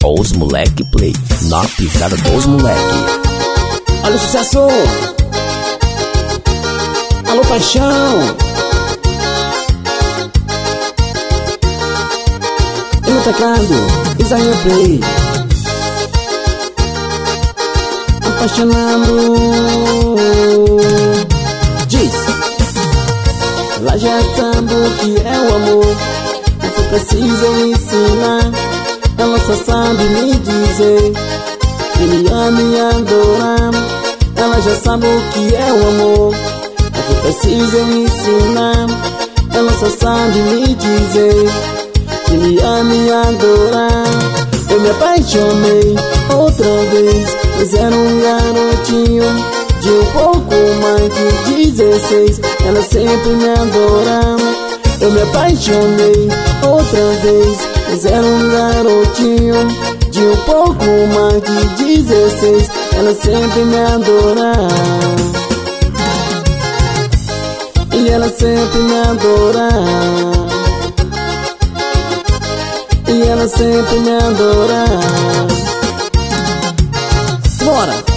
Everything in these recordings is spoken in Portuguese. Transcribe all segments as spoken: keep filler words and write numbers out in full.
Os moleque play, na pisada dos moleque. Olha o sucesso. Alô, paixão. E no teclado, Isaías Play. Apaixonando. Diz. Ela já sabe o que é o amor, não foi preciso ensinar. Ela só sabe me dizer que me ama e adorar. Ela já sabe o que é o amor, não foi preciso ensinar. Ela só sabe me dizer que me ama e adorar. Eu me apaixonei outra vez, pois era um garotinho de um pouco mais de dezesseis. Ela sempre me adorava. Eu me apaixonei outra vez, pois era um garotinho de um pouco mais de dezesseis. Ela sempre me adorava. E ela sempre me adorava. E ela sempre me adorava. Bora!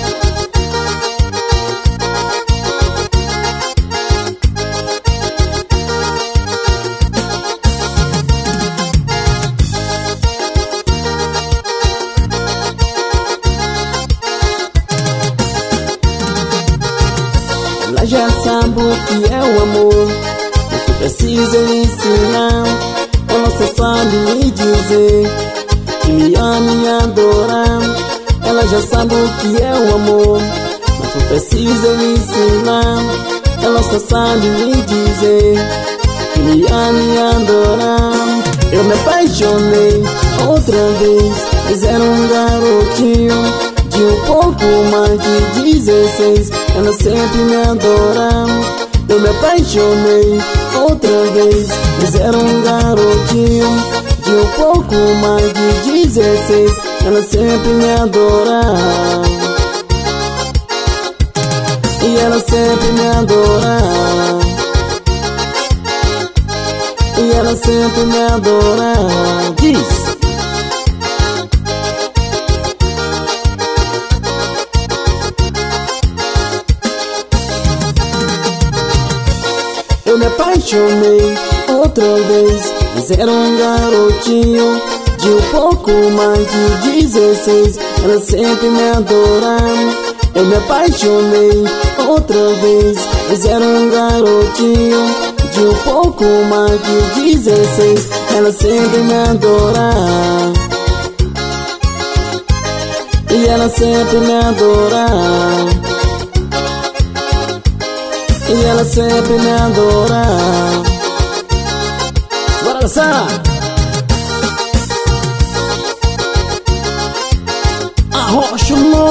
Ela já sabe o que é o amor, não foi preciso ensinar. Ela só sabe me dizer que me ama e adorar. Ela já sabe o que é o amor, não foi preciso ensinar. Ela só sabe me dizer que me ama e adorar. Eu me apaixonei outra vez, mas era um garotinho de um pouco mais de dezesseis. Ela sempre me adorava. Eu me apaixonei outra vez, mas era um garotinho de um pouco mais de dezesseis. Ela sempre me adorava. E ela sempre me adorava. E ela sempre me adorava. Diz. Eu me apaixonei outra vez, mas era um garotinho de um pouco mais de dezesseis. Ela sempre me adorava. Eu me apaixonei outra vez, mas era um garotinho de um pouco mais de dezesseis. Ela sempre me adorava. E ela sempre me adorava. E ela sempre me adorava. Bora dançar! Arrocha o nome.